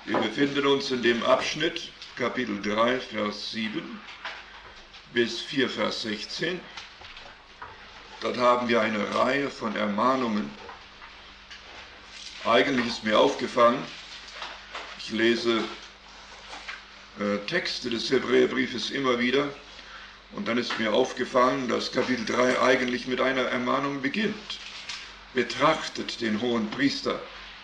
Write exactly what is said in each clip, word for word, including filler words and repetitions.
Wir befinden uns in dem Abschnitt, Kapitel drei, Vers sieben bis vier, Vers sechzehn. Dort haben wir eine Reihe von Ermahnungen. Eigentlich ist mir aufgefallen, ich lese äh, Texte des Hebräerbriefes immer wieder, und dann ist mir aufgefallen, dass Kapitel drei eigentlich mit einer Ermahnung beginnt. Betrachtet den hohen Priester.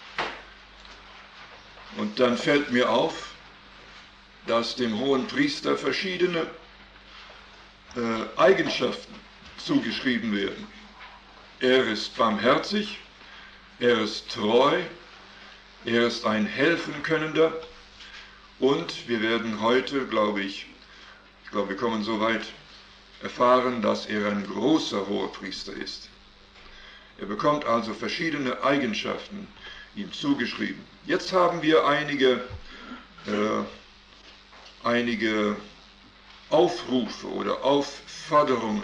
Und dann fällt mir auf, dass dem hohen Priester verschiedene äh, Eigenschaften zugeschrieben werden. Er ist barmherzig, er ist treu, er ist ein Helfenkönnender, und wir werden heute, glaube ich, ich glaube, wir kommen so weit, erfahren, dass er ein großer Hohepriester ist. Er bekommt also verschiedene Eigenschaften ihm zugeschrieben. Jetzt haben wir einige, äh, einige Aufrufe oder Aufforderungen.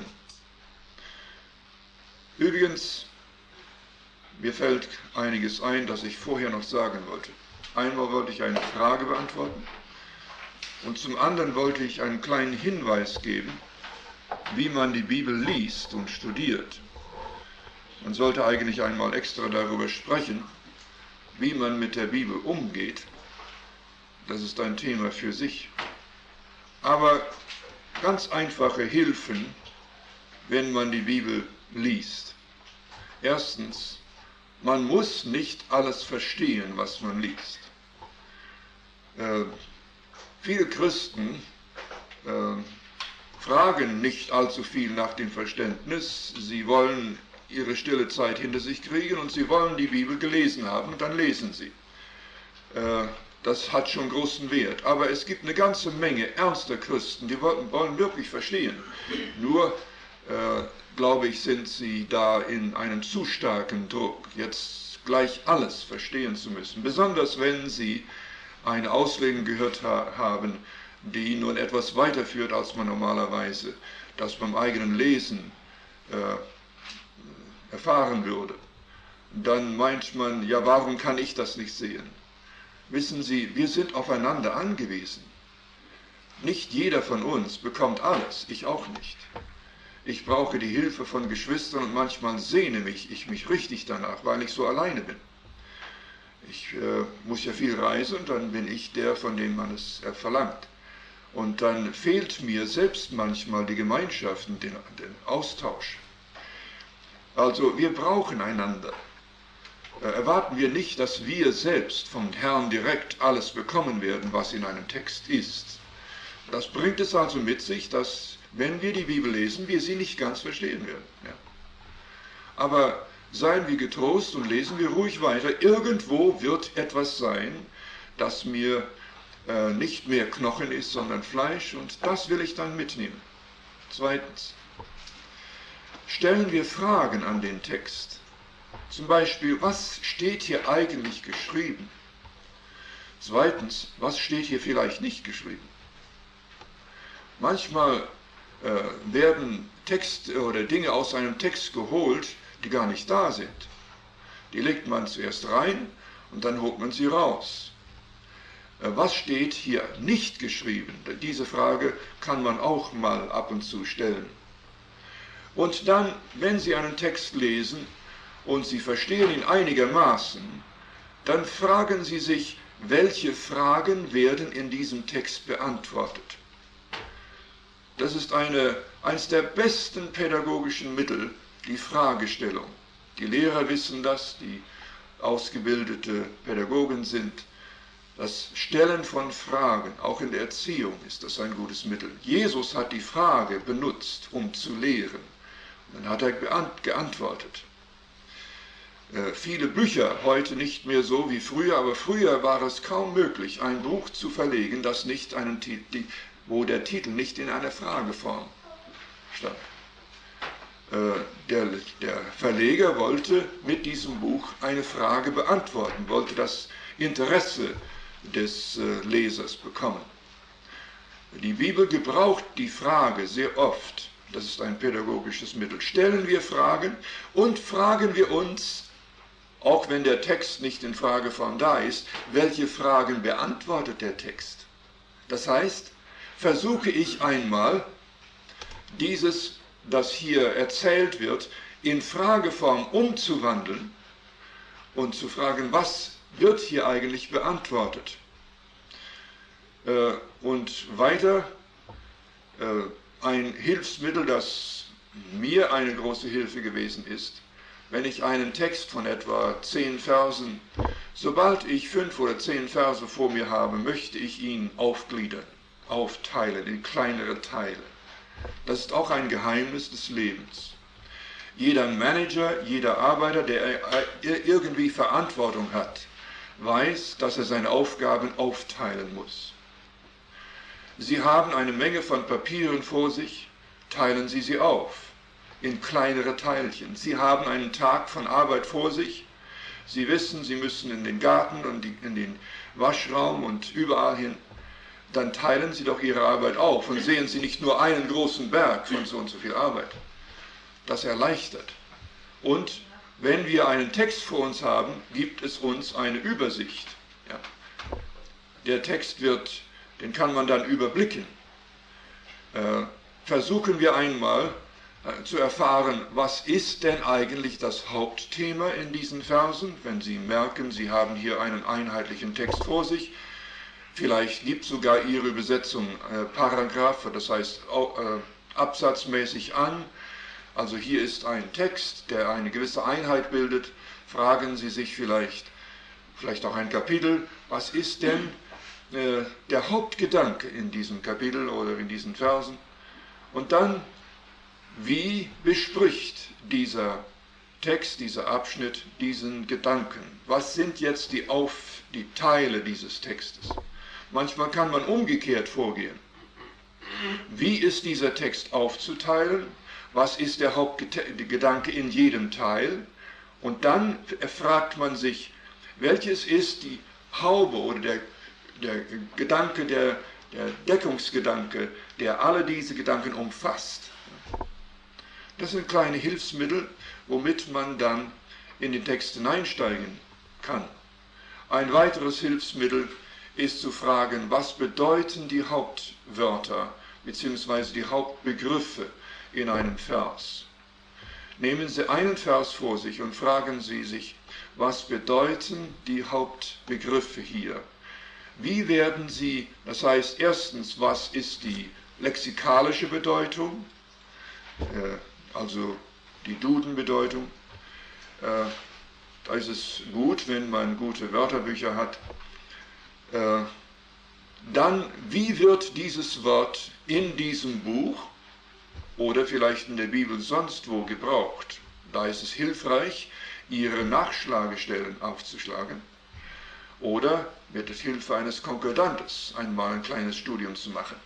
Übrigens, mir fällt einiges ein, das ich vorher noch sagen wollte. Einmal wollte ich eine Frage beantworten und zum anderen wollte ich einen kleinen Hinweis geben, wie man die Bibel liest und studiert. Man sollte eigentlich einmal extra darüber sprechen, wie man mit der Bibel umgeht. Das ist ein Thema für sich. Aber ganz einfache Hilfen, wenn man die Bibel liest. Erstens, man muss nicht alles verstehen, was man liest. Äh, viele Christen äh, fragen nicht allzu viel nach dem Verständnis. Sie wollen ihre stille Zeit hinter sich kriegen und sie wollen die Bibel gelesen haben und dann lesen sie. Äh, das hat schon großen Wert. Aber es gibt eine ganze Menge ernster Christen, die wollen, wollen wirklich verstehen. Nur, äh, glaube ich, sind sie da in einem zu starken Druck, jetzt gleich alles verstehen zu müssen. Besonders wenn sie eine Auslegung gehört ha- haben, die nun etwas weiterführt, als man normalerweise das beim eigenen Lesen äh, erfahren würde. Dann meint man, ja, warum kann ich das nicht sehen? Wissen Sie, wir sind aufeinander angewiesen. Nicht jeder von uns bekommt alles, ich auch nicht. Ich brauche die Hilfe von Geschwistern und manchmal sehne mich, ich mich richtig danach, weil ich so alleine bin. Ich äh, muss ja viel reisen und dann bin ich der, von dem man es äh, verlangt. Und dann fehlt mir selbst manchmal die Gemeinschaft und den, den Austausch. Also wir brauchen einander. Äh, erwarten wir nicht, dass wir selbst vom Herrn direkt alles bekommen werden, was in einem Text ist. Das bringt es also mit sich, dass, wenn wir die Bibel lesen, wir sie nicht ganz verstehen werden. Ja. Aber seien wir getrost und lesen wir ruhig weiter. Irgendwo wird etwas sein, das mir äh, nicht mehr Knochen ist, sondern Fleisch, und das will ich dann mitnehmen. Zweitens, stellen wir Fragen an den Text. Zum Beispiel, was steht hier eigentlich geschrieben? Zweitens, was steht hier vielleicht nicht geschrieben? Manchmal äh, werden Texte oder Dinge aus einem Text geholt, die gar nicht da sind. Die legt man zuerst rein und dann holt man sie raus. Äh, was steht hier nicht geschrieben? Diese Frage kann man auch mal ab und zu stellen. Und dann, wenn Sie einen Text lesen und Sie verstehen ihn einigermaßen, dann fragen Sie sich, welche Fragen werden in diesem Text beantwortet? Das ist eine, eines der besten pädagogischen Mittel, die Fragestellung. Die Lehrer wissen das, die ausgebildete Pädagogen sind. Das Stellen von Fragen, auch in der Erziehung, ist das ein gutes Mittel. Jesus hat die Frage benutzt, um zu lehren. Und dann hat er geantwortet. Äh, viele Bücher, heute nicht mehr so wie früher, aber früher war es kaum möglich, ein Buch zu verlegen, das nicht einen Titel, wo der Titel nicht in einer Frageform stand. Äh, der, der Verleger wollte mit diesem Buch eine Frage beantworten, wollte das Interesse des äh, Lesers bekommen. Die Bibel gebraucht die Frage sehr oft. Das ist ein pädagogisches Mittel. Stellen wir Fragen und fragen wir uns, auch wenn der Text nicht in Frageform da ist, welche Fragen beantwortet der Text? Das heißt, versuche ich einmal, dieses, das hier erzählt wird, in Frageform umzuwandeln und zu fragen, was wird hier eigentlich beantwortet? Und weiter ein Hilfsmittel, das mir eine große Hilfe gewesen ist, wenn ich einen Text von etwa zehn Versen, sobald ich fünf oder zehn Verse vor mir habe, möchte ich ihn aufgliedern, aufteilen in kleinere Teile. Das ist auch ein Geheimnis des Lebens. Jeder Manager, jeder Arbeiter, der irgendwie Verantwortung hat, weiß, dass er seine Aufgaben aufteilen muss. Sie haben eine Menge von Papieren vor sich, teilen Sie sie auf in kleinere Teilchen. Sie haben einen Tag von Arbeit vor sich. Sie wissen, Sie müssen in den Garten und in den Waschraum und überall hin. Dann teilen Sie doch Ihre Arbeit auf und sehen Sie nicht nur einen großen Berg von so und so viel Arbeit. Das erleichtert. Und wenn wir einen Text vor uns haben, gibt es uns eine Übersicht. Ja. Der Text wird, den kann man dann überblicken. Äh, versuchen wir einmal äh, zu erfahren, was ist denn eigentlich das Hauptthema in diesen Versen, wenn Sie merken, Sie haben hier einen einheitlichen Text vor sich. Vielleicht gibt sogar Ihre Übersetzung äh, Paragraphe, das heißt äh, absatzmäßig an. Also hier ist ein Text, der eine gewisse Einheit bildet. Fragen Sie sich vielleicht, vielleicht auch ein Kapitel, was ist denn äh, der Hauptgedanke in diesem Kapitel oder in diesen Versen? Und dann, wie bespricht dieser Text, dieser Abschnitt diesen Gedanken? Was sind jetzt die, Auf, die Teile dieses Textes? Manchmal kann man umgekehrt vorgehen. Wie ist dieser Text aufzuteilen? Was ist der Hauptgedanke in jedem Teil? Und dann fragt man sich, welches ist die Haube oder der, der Gedanke, der, der Deckungsgedanke, der alle diese Gedanken umfasst. Das sind kleine Hilfsmittel, womit man dann in den Text hineinsteigen kann. Ein weiteres Hilfsmittel ist zu fragen, was bedeuten die Hauptwörter bzw. die Hauptbegriffe in einem Vers. Nehmen Sie einen Vers vor sich und fragen Sie sich, was bedeuten die Hauptbegriffe hier? Wie werden sie, das heißt erstens, was ist die lexikalische Bedeutung, äh, also die Dudenbedeutung. Äh, da ist es gut, wenn man gute Wörterbücher hat. Äh, dann, wie wird dieses Wort in diesem Buch oder vielleicht in der Bibel sonst wo gebraucht? Da ist es hilfreich, Ihre Nachschlagestellen aufzuschlagen oder mit Hilfe eines Konkordantes einmal ein kleines Studium zu machen.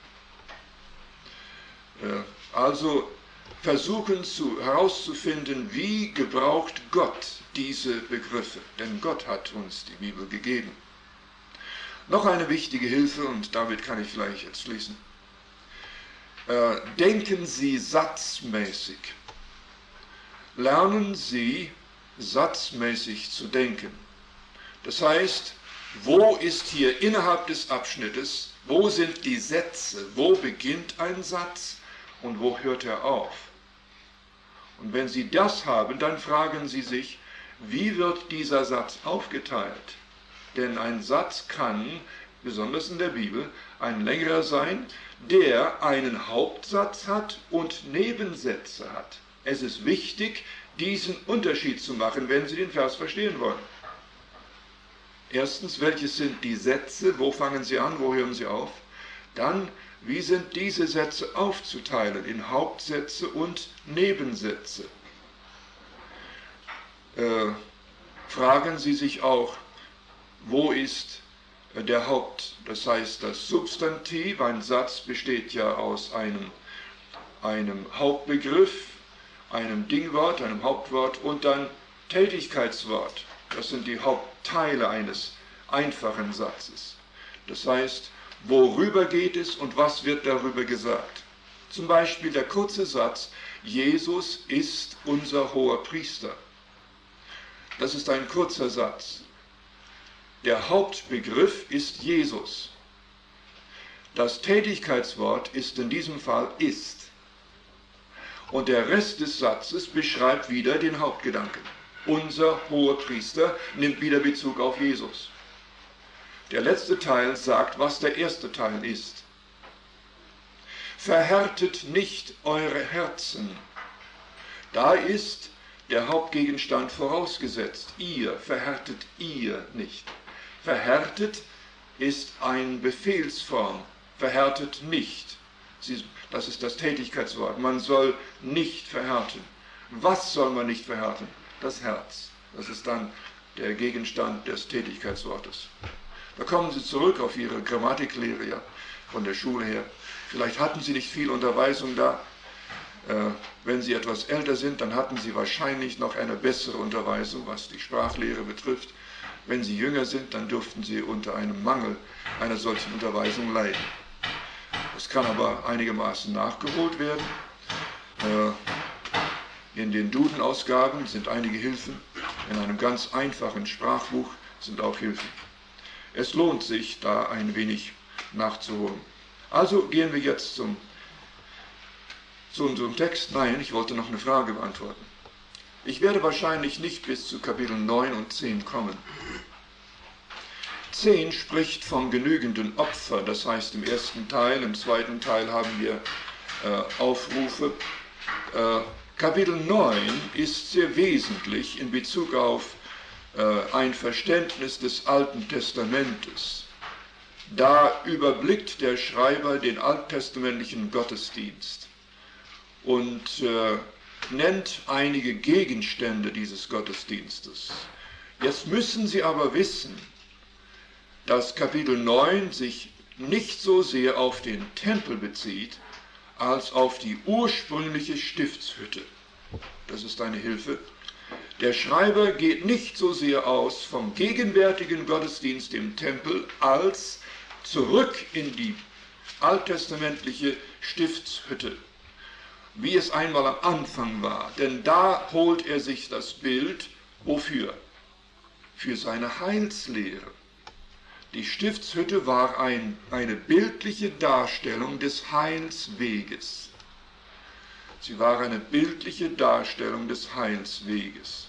Also versuchen zu, herauszufinden, wie gebraucht Gott diese Begriffe, denn Gott hat uns die Bibel gegeben. Noch eine wichtige Hilfe, und damit kann ich vielleicht jetzt schließen. Denken Sie satzmäßig. Lernen Sie satzmäßig zu denken. Das heißt, wo ist hier innerhalb des Abschnittes, wo sind die Sätze, wo beginnt ein Satz und wo hört er auf? Und wenn Sie das haben, dann fragen Sie sich, wie wird dieser Satz aufgeteilt? Denn ein Satz kann, besonders in der Bibel, ein längerer sein, der einen Hauptsatz hat und Nebensätze hat. Es ist wichtig, diesen Unterschied zu machen, wenn Sie den Vers verstehen wollen. Erstens, welches sind die Sätze, wo fangen sie an, wo hören sie auf? Dann, wie sind diese Sätze aufzuteilen in Hauptsätze und Nebensätze? Äh, fragen Sie sich auch, wo ist der Haupt, das heißt das Substantiv, ein Satz besteht ja aus einem, einem Hauptbegriff, einem Dingwort, einem Hauptwort und dann Tätigkeitswort. Das sind die Hauptteile eines einfachen Satzes. Das heißt, worüber geht es und was wird darüber gesagt? Zum Beispiel der kurze Satz, Jesus ist unser hoher Priester. Das ist ein kurzer Satz. Der Hauptbegriff ist Jesus. Das Tätigkeitswort ist in diesem Fall ist. Und der Rest des Satzes beschreibt wieder den Hauptgedanken. Unser Hohepriester nimmt wieder Bezug auf Jesus. Der letzte Teil sagt, was der erste Teil ist. Verhärtet nicht eure Herzen. Da ist der Hauptgegenstand vorausgesetzt. Ihr, verhärtet ihr nicht. Verhärtet ist eine Befehlsform. Verhärtet nicht. Das ist das Tätigkeitswort. Man soll nicht verhärten. Was soll man nicht verhärten? Das Herz. Das ist dann der Gegenstand des Tätigkeitswortes. Da kommen Sie zurück auf Ihre Grammatiklehre ja, von der Schule her. Vielleicht hatten Sie nicht viel Unterweisung da. Äh, wenn Sie etwas älter sind, dann hatten Sie wahrscheinlich noch eine bessere Unterweisung, was die Sprachlehre betrifft. Wenn Sie jünger sind, dann dürften Sie unter einem Mangel einer solchen Unterweisung leiden. Das kann aber einigermaßen nachgeholt werden. Äh, in den Duden-Ausgaben sind einige Hilfen. In einem ganz einfachen Sprachbuch sind auch Hilfen. Es lohnt sich, da ein wenig nachzuholen. Also gehen wir jetzt zum, zu unserem Text. Nein, ich wollte noch eine Frage beantworten. Ich werde wahrscheinlich nicht bis zu Kapitel neun und zehn kommen. zehn spricht vom genügenden Opfer, das heißt im ersten Teil, im zweiten Teil haben wir äh, Aufrufe. Äh, Kapitel neun ist sehr wesentlich in Bezug auf äh, ein Verständnis des Alten Testamentes. Da überblickt der Schreiber den alttestamentlichen Gottesdienst und äh, nennt einige Gegenstände dieses Gottesdienstes. Jetzt müssen Sie aber wissen, dass Kapitel neun sich nicht so sehr auf den Tempel bezieht, als auf die ursprüngliche Stiftshütte. Das ist eine Hilfe. Der Schreiber geht nicht so sehr aus vom gegenwärtigen Gottesdienst im Tempel, als zurück in die alttestamentliche Stiftshütte, wie es einmal am Anfang war. Denn da holt er sich das Bild, wofür? Für seine Heilslehre. Die Stiftshütte war ein, eine bildliche Darstellung des Heilsweges. Sie war eine bildliche Darstellung des Heilsweges.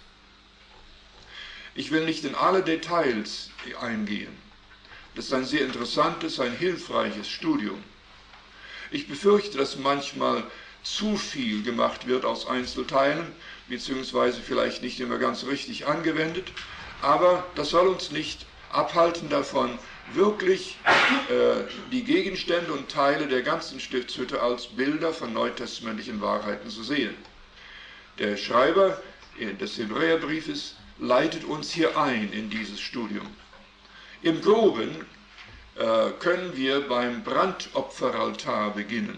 Ich will nicht in alle Details eingehen. Das ist ein sehr interessantes, ein hilfreiches Studium. Ich befürchte, dass manchmal zu viel gemacht wird aus Einzelteilen, beziehungsweise vielleicht nicht immer ganz richtig angewendet, aber das soll uns nicht abhalten davon, wirklich äh, die Gegenstände und Teile der ganzen Stiftshütte als Bilder von neutestamentlichen Wahrheiten zu sehen. Der Schreiber des Hebräerbriefes leitet uns hier ein in dieses Studium. Im Groben äh, können wir beim Brandopferaltar beginnen.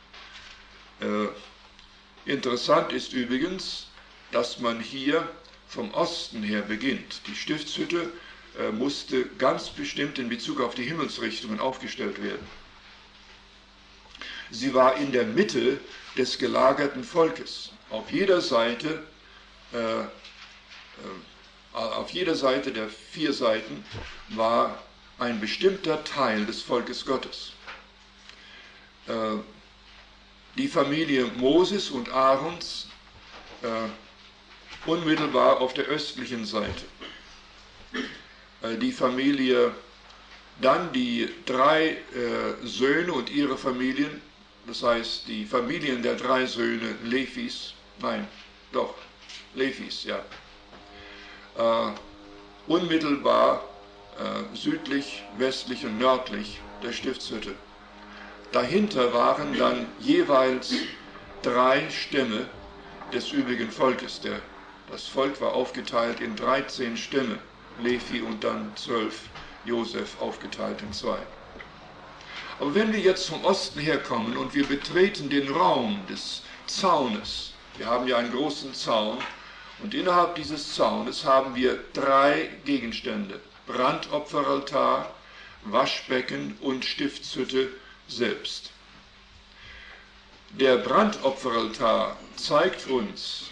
Äh, interessant ist übrigens, dass man hier vom Osten her beginnt. Die Stiftshütte äh, musste ganz bestimmt in Bezug auf die Himmelsrichtungen aufgestellt werden. Sie war in der Mitte des gelagerten Volkes. Auf jeder Seite, äh, äh, auf jeder Seite der vier Seiten war ein bestimmter Teil des Volkes Gottes. Äh, die Familie Moses und Aarons äh, unmittelbar auf der östlichen Seite. Äh, die Familie, dann die drei äh, Söhne und ihre Familien, das heißt die Familien der drei Söhne Levis, nein, doch, Levis, ja, äh, unmittelbar äh, südlich, westlich und nördlich der Stiftshütte. Dahinter waren dann jeweils drei Stämme des übrigen Volkes. Der, das Volk war aufgeteilt in dreizehn Stämme, Levi und dann zwölf, Josef aufgeteilt in zwei. Aber wenn wir jetzt vom Osten herkommen und wir betreten den Raum des Zaunes, wir haben ja einen großen Zaun, und innerhalb dieses Zaunes haben wir drei Gegenstände: Brandopferaltar, Waschbecken und Stiftshütte selbst. Der Brandopferaltar zeigt uns,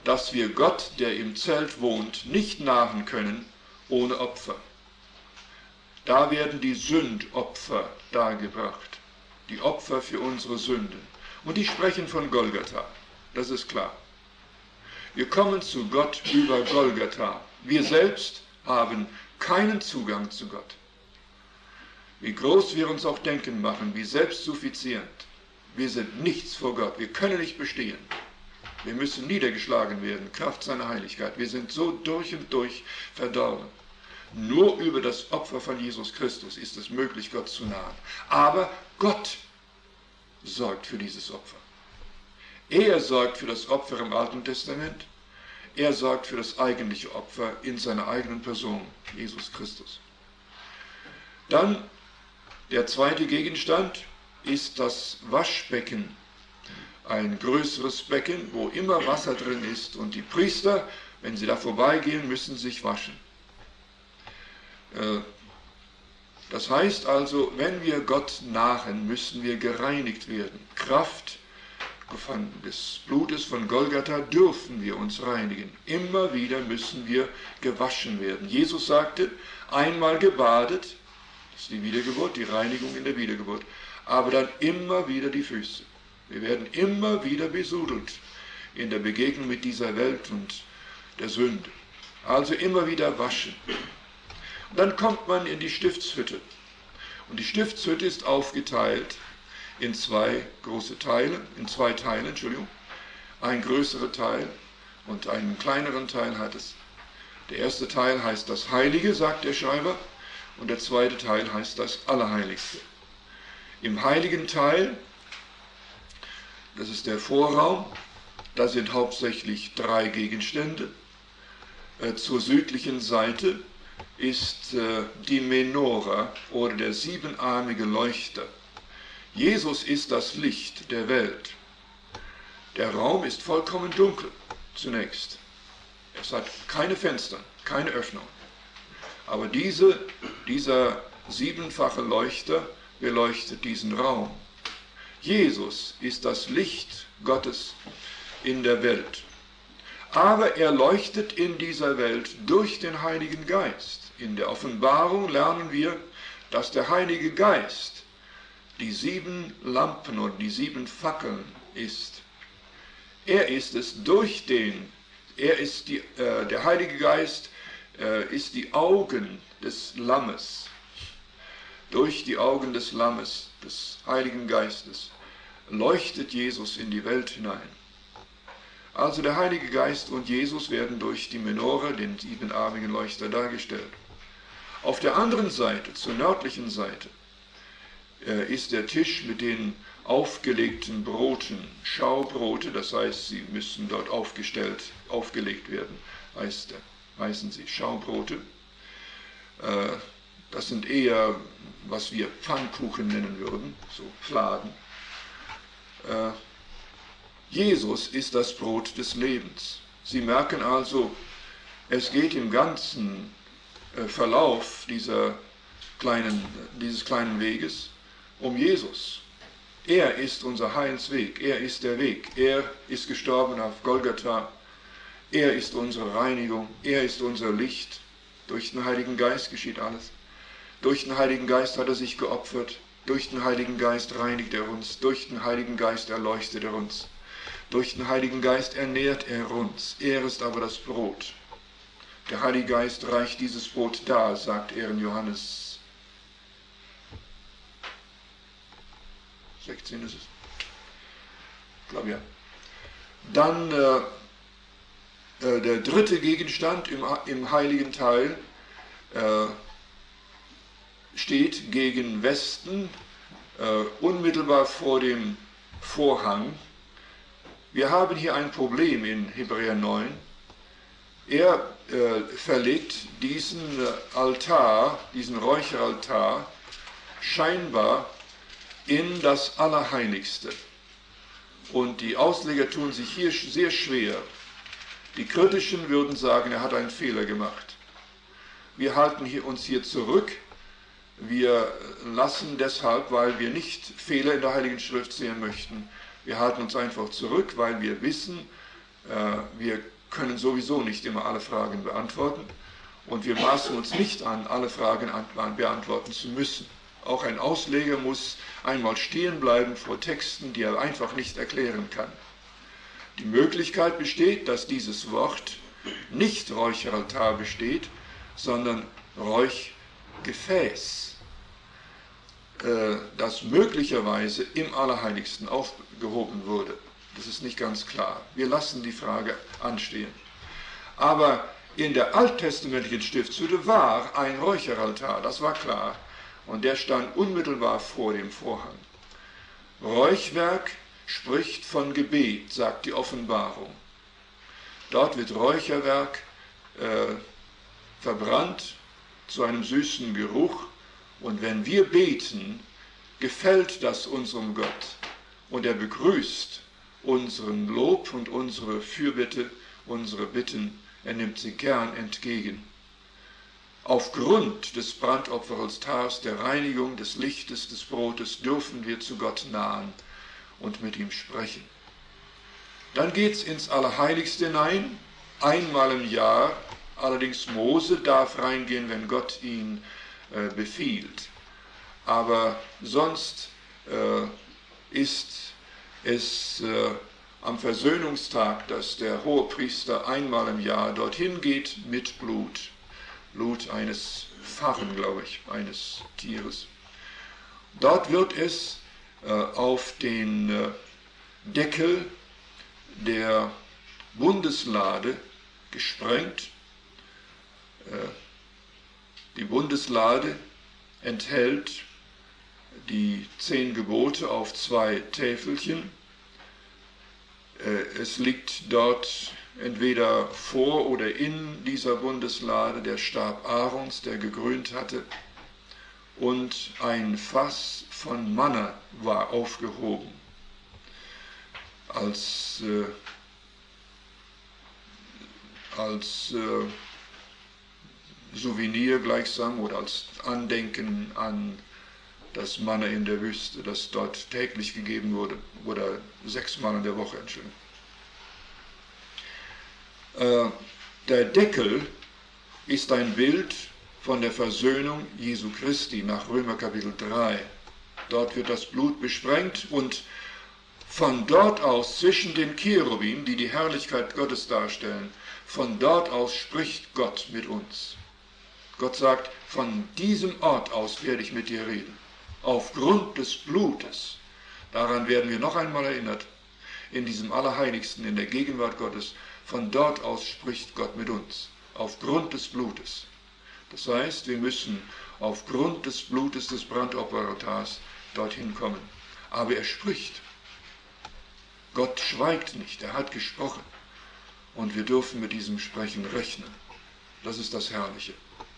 dass wir Gott, der im Zelt wohnt, nicht nahen können ohne Opfer. Da werden die Sündopfer dargebracht, die Opfer für unsere Sünden. Und die sprechen von Golgatha, das ist klar. Wir kommen zu Gott über Golgatha. Wir selbst haben keinen Zugang zu Gott. Wie groß wir uns auch denken machen, wie selbstsuffizient. Wir sind nichts vor Gott, wir können nicht bestehen. Wir müssen niedergeschlagen werden, Kraft seiner Heiligkeit. Wir sind so durch und durch verdorben. Nur über das Opfer von Jesus Christus ist es möglich, Gott zu nahen. Aber Gott sorgt für dieses Opfer. Er sorgt für das Opfer im Alten Testament. Er sorgt für das eigentliche Opfer in seiner eigenen Person, Jesus Christus. Dann der zweite Gegenstand ist das Waschbecken. Ein größeres Becken, wo immer Wasser drin ist. Und die Priester, wenn sie da vorbeigehen, müssen sich waschen. Das heißt also, wenn wir Gott nahen, müssen wir gereinigt werden. Kraft des Blutes von Golgatha dürfen wir uns reinigen. Immer wieder müssen wir gewaschen werden. Jesus sagte, einmal gebadet, das ist die Wiedergeburt, die Reinigung in der Wiedergeburt, aber dann immer wieder die Füße. Wir werden immer wieder besudelt in der Begegnung mit dieser Welt und der Sünde. Also immer wieder waschen. Und dann kommt man in die Stiftshütte. Und die Stiftshütte ist aufgeteilt in zwei große Teile, in zwei Teile, Entschuldigung. Ein größerer Teil und einen kleineren Teil hat es. Der erste Teil heißt das Heilige, sagt der Schreiber, und der zweite Teil heißt das Allerheiligste. Im heiligen Teil, das ist der Vorraum, da sind hauptsächlich drei Gegenstände. Äh, zur südlichen Seite ist äh, die Menora oder der siebenarmige Leuchter. Jesus ist das Licht der Welt. Der Raum ist vollkommen dunkel zunächst. Es hat keine Fenster, keine Öffnung. Aber diese, dieser siebenfache Leuchter beleuchtet diesen Raum. Jesus ist das Licht Gottes in der Welt. Aber er leuchtet in dieser Welt durch den Heiligen Geist. In der Offenbarung lernen wir, dass der Heilige Geist die sieben Lampen und die sieben Fackeln ist. Er ist es durch den, er ist die, äh, der Heilige Geist äh, ist die Augen des Lammes. Durch die Augen des Lammes, des Heiligen Geistes, leuchtet Jesus in die Welt hinein. Also der Heilige Geist und Jesus werden durch die Menore, den siebenarmigen Leuchter, dargestellt. Auf der anderen Seite, zur nördlichen Seite, äh, ist der Tisch mit den aufgelegten Broten, Schaubrote, das heißt, sie müssen dort aufgestellt, aufgelegt werden, heißt, heißen sie Schaubrote. Äh, das sind eher, was wir Pfannkuchen nennen würden, so Fladen. Äh, Jesus ist das Brot des Lebens. Sie merken also, es geht im ganzen äh, Verlauf dieser kleinen, dieses kleinen Weges um Jesus. Er ist unser Heilsweg, er ist der Weg, er ist gestorben auf Golgatha, er ist unsere Reinigung, er ist unser Licht. Durch den Heiligen Geist geschieht alles. Durch den Heiligen Geist hat er sich geopfert, durch den Heiligen Geist reinigt er uns, durch den Heiligen Geist erleuchtet er uns. Durch den Heiligen Geist ernährt er uns, er ist aber das Brot. Der Heilige Geist reicht dieses Brot dar, sagt er in Johannes sechzehn ist es. Ich glaube ja. Dann äh, äh, der dritte Gegenstand im, im heiligen Teil äh, steht gegen Westen, äh, unmittelbar vor dem Vorhang. Wir haben hier ein Problem in Hebräer neun. Er äh, verlegt diesen Altar, diesen Räucheraltar, scheinbar in das Allerheiligste. Und die Ausleger tun sich hier sehr schwer. Die Kritischen würden sagen, er hat einen Fehler gemacht. Wir halten hier, uns hier zurück. Wir lassen deshalb, weil wir nicht Fehler in der Heiligen Schrift sehen möchten, wir halten uns einfach zurück, weil wir wissen, Wir können sowieso nicht immer alle Fragen beantworten und wir maßen uns nicht an, alle Fragen beantworten zu müssen. Auch ein Ausleger muss einmal stehen bleiben vor Texten, die er einfach nicht erklären kann. Die Möglichkeit besteht, dass dieses Wort nicht Räucheraltar besteht, sondern Räuchgefäß, das möglicherweise im Allerheiligsten aufgehoben wurde. Das ist nicht ganz klar. Wir lassen die Frage anstehen. Aber in der alttestamentlichen Stiftshütte war ein Räucheraltar, das war klar. Und der stand unmittelbar vor dem Vorhang. Räuchwerk spricht von Gebet, sagt die Offenbarung. Dort wird Räucherwerk äh, verbrannt zu einem süßen Geruch. Und wenn wir beten, gefällt das unserem Gott. Und er begrüßt unseren Lob und unsere Fürbitte, unsere Bitten, er nimmt sie gern entgegen. Aufgrund des Brandopferaltars, der Reinigung, des Lichtes, des Brotes dürfen wir zu Gott nahen und mit ihm sprechen. Dann geht es ins Allerheiligste hinein, einmal im Jahr, allerdings Mose darf reingehen, wenn Gott ihn äh, befiehlt. Aber sonst äh, ist es äh, am Versöhnungstag, dass der Hohepriester einmal im Jahr dorthin geht mit Blut. Blut eines Pfarren, glaube ich, eines Tieres. Dort wird es äh, auf den äh, Deckel der Bundeslade gesprengt. Äh, die Bundeslade enthält die zehn Gebote auf zwei Täfelchen. Es liegt dort entweder vor oder in dieser Bundeslade der Stab Aarons, der gegrünt hatte, und ein Fass von Manna war aufgehoben als, äh, als äh, Souvenir gleichsam oder als Andenken an das Manna in der Wüste, das dort täglich gegeben wurde, oder sechsmal in der Woche, Entschuldigung. Äh, der Deckel ist ein Bild von der Versöhnung Jesu Christi nach Römer Kapitel drei. Dort wird das Blut besprengt und von dort aus zwischen den Cherubim, die die Herrlichkeit Gottes darstellen, von dort aus spricht Gott mit uns. Gott sagt, von diesem Ort aus werde ich mit dir reden. Aufgrund des Blutes, daran werden wir noch einmal erinnert, in diesem Allerheiligsten, in der Gegenwart Gottes, von dort aus spricht Gott mit uns, aufgrund des Blutes. Das heißt, wir müssen aufgrund des Blutes des Brandopferaltars dorthin kommen. Aber er spricht. Gott schweigt nicht, er hat gesprochen. Und wir dürfen mit diesem Sprechen rechnen. Das ist das Herrliche.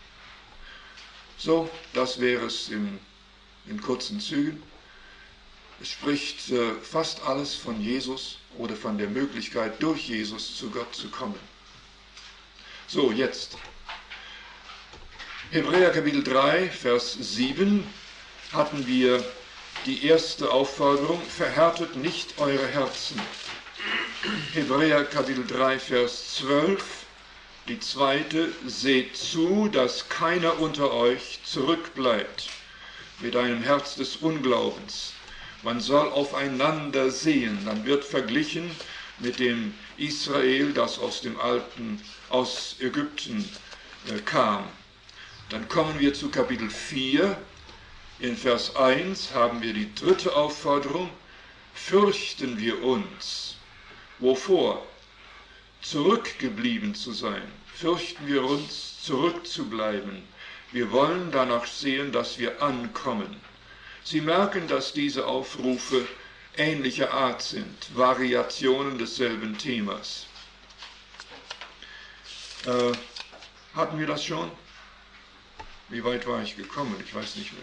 So, das wäre es im in kurzen Zügen. Es spricht äh, fast alles von Jesus oder von der Möglichkeit, durch Jesus zu Gott zu kommen. So, jetzt. Hebräer Kapitel drei, Vers sieben hatten wir die erste Aufforderung, verhärtet nicht eure Herzen. Hebräer Kapitel drei, Vers zwölf, die zweite, seht zu, dass keiner unter euch zurückbleibt mit einem Herz des Unglaubens. Man soll aufeinander sehen. Dann wird verglichen mit dem Israel, das aus dem alten, aus Ägypten äh, kam. Dann kommen wir zu Kapitel vier. In Vers eins haben wir die dritte Aufforderung. Fürchten wir uns. Wovor? Zurückgeblieben zu sein. Fürchten wir uns, zurückzubleiben. Wir wollen danach sehen, dass wir ankommen. Sie merken, dass diese Aufrufe ähnlicher Art sind, Variationen desselben Themas. Äh, hatten wir das schon? Wie weit war ich gekommen? Ich weiß nicht mehr.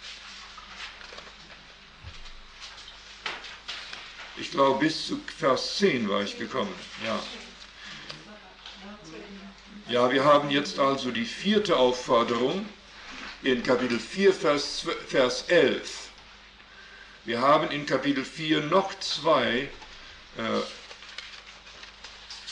Ich glaube, bis zu Vers zehn war ich gekommen. Ja. Ja, wir haben jetzt also die vierte Aufforderung in Kapitel vier, Vers, Vers elf. Wir haben in Kapitel vier noch zwei äh,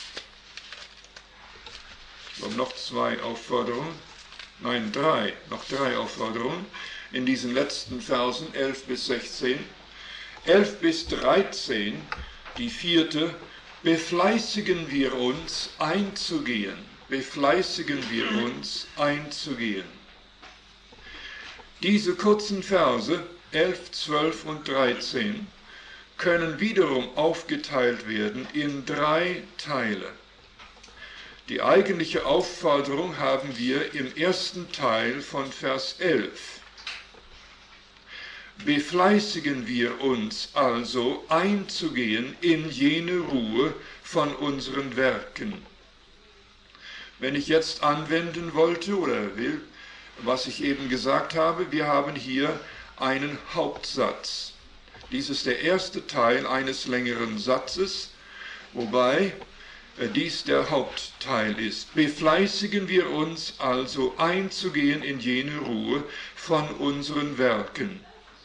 Wir haben noch zwei Aufforderungen, nein, drei, noch drei Aufforderungen in diesen letzten Versen, elf bis sechzehn. elf bis dreizehn, die vierte, befleißigen wir uns einzugehen, befleißigen wir uns einzugehen. Diese kurzen Verse, elf, zwölf und dreizehn, können wiederum aufgeteilt werden in drei Teile. Die eigentliche Aufforderung haben wir im ersten Teil von Vers elf. Befleißigen wir uns also einzugehen in jene Ruhe von unseren Werken. Wenn ich jetzt anwenden wollte oder will, was ich eben gesagt habe, wir haben hier einen Hauptsatz. Dies ist der erste Teil eines längeren Satzes, wobei dies der Hauptteil ist. Befleißigen wir uns also einzugehen in jene Ruhe von unseren Werken.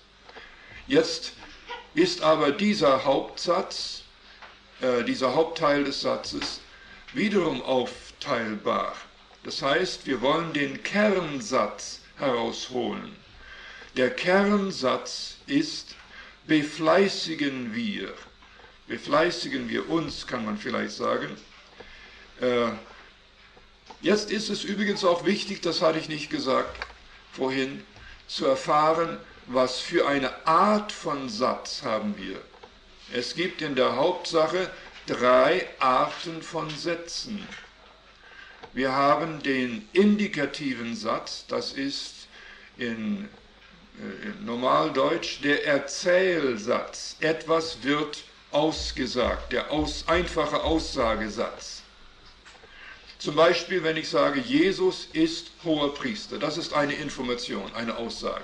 Jetzt ist aber dieser Hauptsatz, äh, dieser Hauptteil des Satzes wiederum aufteilbar. Das heißt, wir wollen den Kernsatz herausholen. Der Kernsatz ist, befleißigen wir. Befleißigen wir uns, kann man vielleicht sagen. Äh, jetzt ist es übrigens auch wichtig, das hatte ich nicht gesagt vorhin, zu erfahren, was für eine Art von Satz haben wir. Es gibt in der Hauptsache drei Arten von Sätzen. Wir haben den indikativen Satz, das ist in, äh, in Normaldeutsch der Erzählsatz. Etwas wird ausgesagt, der aus, einfache Aussagesatz. Zum Beispiel, wenn ich sage, Jesus ist Hoherpriester, das ist eine Information, eine Aussage.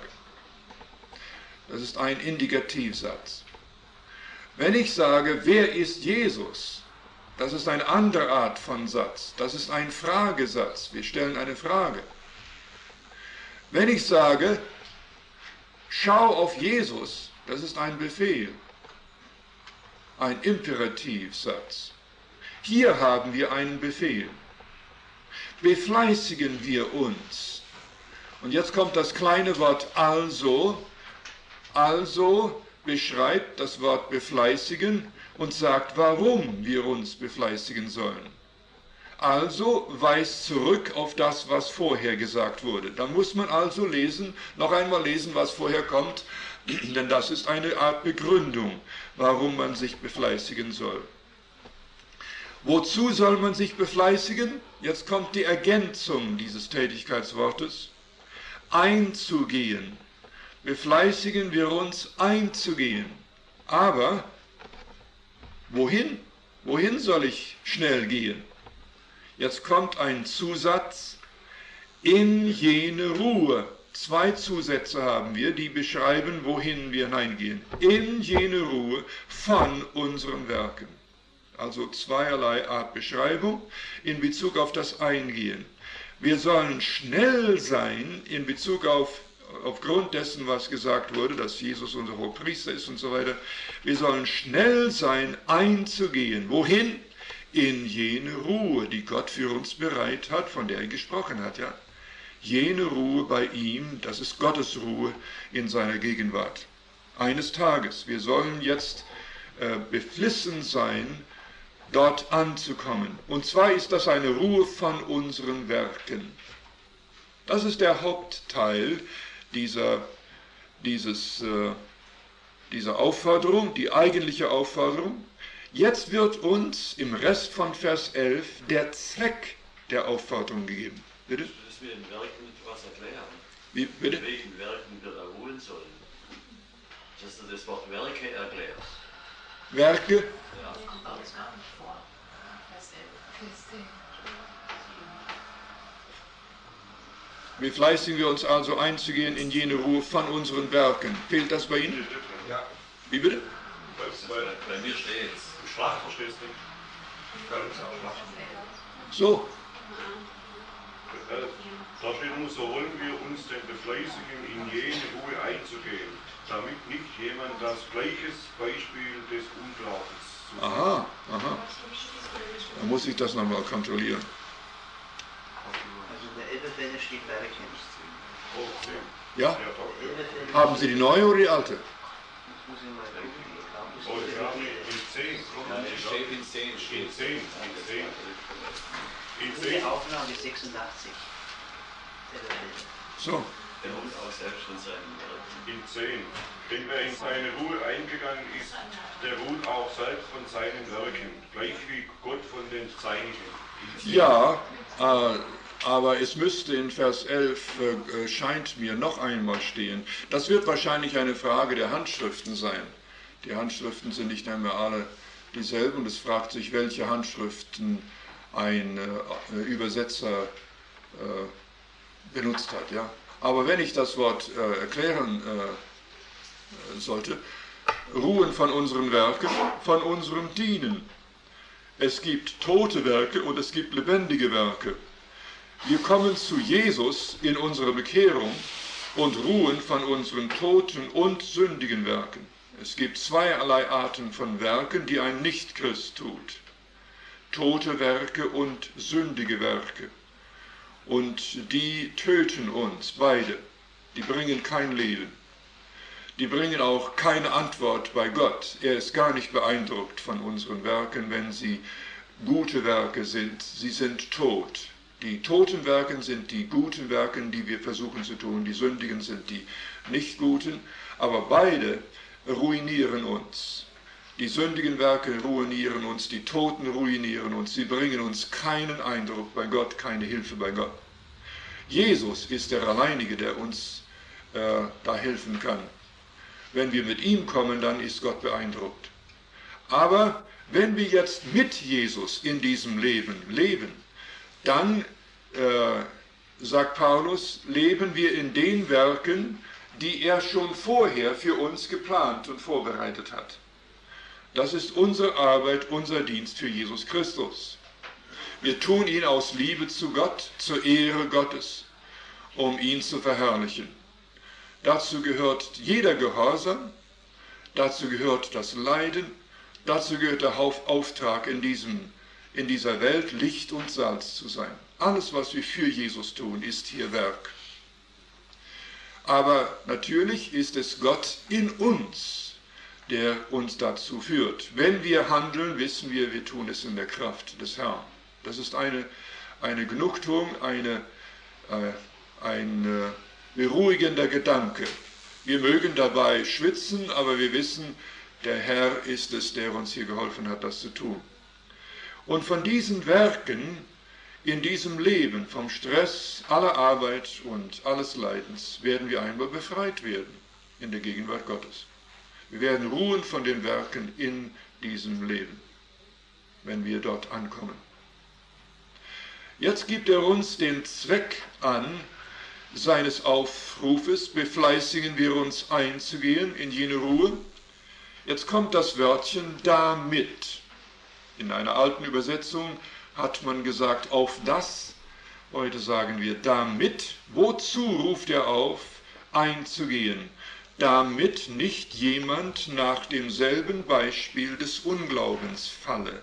Das ist ein Indikativsatz. Wenn ich sage, wer ist Jesus? Das ist eine andere Art von Satz. Das ist ein Fragesatz. Wir stellen eine Frage. Wenn ich sage, schau auf Jesus, das ist ein Befehl. Ein Imperativsatz. Hier haben wir einen Befehl. Befleißigen wir uns. Und jetzt kommt das kleine Wort also. Also beschreibt das Wort befleißigen und sagt, warum wir uns befleißigen sollen. Also weist zurück auf das, was vorher gesagt wurde. Da muss man also lesen, noch einmal lesen, was vorher kommt, denn das ist eine Art Begründung, warum man sich befleißigen soll. Wozu soll man sich befleißigen? Jetzt kommt die Ergänzung dieses Tätigkeitswortes. Einzugehen. Befleißigen wir uns einzugehen. Aber wohin? Wohin soll ich schnell gehen? Jetzt kommt ein Zusatz, in jene Ruhe. Zwei Zusätze haben wir, die beschreiben, wohin wir hineingehen. In jene Ruhe von unseren Werken. Also zweierlei Art Beschreibung in Bezug auf das Eingehen. Wir sollen schnell sein in Bezug auf aufgrund dessen, was gesagt wurde, dass Jesus unser Hohepriester ist und so weiter, wir sollen schnell sein, einzugehen. Wohin? In jene Ruhe, die Gott für uns bereit hat, von der er gesprochen hat. Ja? Jene Ruhe bei ihm, das ist Gottes Ruhe in seiner Gegenwart. Eines Tages, wir sollen jetzt äh, beflissen sein, dort anzukommen. Und zwar ist das eine Ruhe von unseren Werken. Das ist der Hauptteil Dieser, dieses, äh, dieser Aufforderung, die eigentliche Aufforderung. Jetzt wird uns im Rest von Vers elf der Zweck der Aufforderung gegeben. Bitte? Das wir in Werken etwas erklären. Wie, bitte? In welchen Werken wir da ruhen sollen. Dass du das Wort Werke erklärst. Werke? Ja. Befleißigen wir uns also einzugehen in jene Ruhe von unseren Werken. Fehlt das bei Ihnen? Ja. Wie bitte? Bei, bei mir steht es. Schlacht verstehst du nicht? So. Da steht nur, so wollen wir uns denn befleißigen, in jene Ruhe einzugehen, damit nicht jemand das gleiches Beispiel des Unglaubens zu Aha, aha. Da muss ich das nochmal kontrollieren. Elberfelder steht Werke. Oh, zehn. Ja? Ja, doch. Haben Sie die neue oder die alte? Muss ich mal gucken. Ich Oh, glaube, wir haben in zehn. Ja, es steht in zehn. In Steht zehn. In zehn. In das ist zehn. die Auflage sechsundachtzig. Elberfelder. So. Der ruht auch selbst von seinen Werken. In zehn. Denn wer in seine Ruhe eingegangen ist, der ruht auch selbst von seinen Werken, gleich wie Gott von den Seinigen. Ja, äh, aber es müsste in Vers elf, äh, scheint mir, noch einmal stehen. Das wird wahrscheinlich eine Frage der Handschriften sein. Die Handschriften sind nicht einmal alle dieselben und es fragt sich, welche Handschriften ein äh, Übersetzer äh, benutzt hat. Ja? Aber wenn ich das Wort äh, erklären äh, sollte, ruhen von unseren Werken, von unserem Dienen. Es gibt tote Werke und es gibt lebendige Werke. Wir kommen zu Jesus in unserer Bekehrung und ruhen von unseren toten und sündigen Werken. Es gibt zweierlei Arten von Werken, die ein Nichtchrist tut. Tote Werke und sündige Werke. Und die töten uns beide. Die bringen kein Leben. Die bringen auch keine Antwort bei Gott. Er ist gar nicht beeindruckt von unseren Werken, wenn sie gute Werke sind. Sie sind tot. Die toten Werke sind die guten Werke, die wir versuchen zu tun. Die sündigen sind die nicht guten. Aber beide ruinieren uns. Die sündigen Werke ruinieren uns, die Toten ruinieren uns. Sie bringen uns keinen Eindruck bei Gott, keine Hilfe bei Gott. Jesus ist der Alleinige, der uns äh, da helfen kann. Wenn wir mit ihm kommen, dann ist Gott beeindruckt. Aber wenn wir jetzt mit Jesus in diesem Leben leben, dann, äh, sagt Paulus, leben wir in den Werken, die er schon vorher für uns geplant und vorbereitet hat. Das ist unsere Arbeit, unser Dienst für Jesus Christus. Wir tun ihn aus Liebe zu Gott, zur Ehre Gottes, um ihn zu verherrlichen. Dazu gehört jeder Gehorsam, dazu gehört das Leiden, dazu gehört der Auftrag in, diesem, in dieser Welt, Licht und Salz zu sein. Alles, was wir für Jesus tun, ist hier Werk. Aber natürlich ist es Gott in uns, der uns dazu führt. Wenn wir handeln, wissen wir, wir tun es in der Kraft des Herrn. Das ist eine, eine Genugtuung, eine, äh, ein äh, beruhigender Gedanke. Wir mögen dabei schwitzen, aber wir wissen, der Herr ist es, der uns hier geholfen hat, das zu tun. Und von diesen Werken in diesem Leben, vom Stress aller Arbeit und alles Leidens, werden wir einmal befreit werden in der Gegenwart Gottes. Wir werden ruhen von den Werken in diesem Leben, wenn wir dort ankommen. Jetzt gibt er uns den Zweck an seines Aufrufes, befleißigen wir uns einzugehen in jene Ruhe. Jetzt kommt das Wörtchen damit. In einer alten Übersetzung hat man gesagt, auf das, heute sagen wir damit. Wozu ruft er auf, einzugehen? Damit nicht jemand nach demselben Beispiel des Unglaubens falle.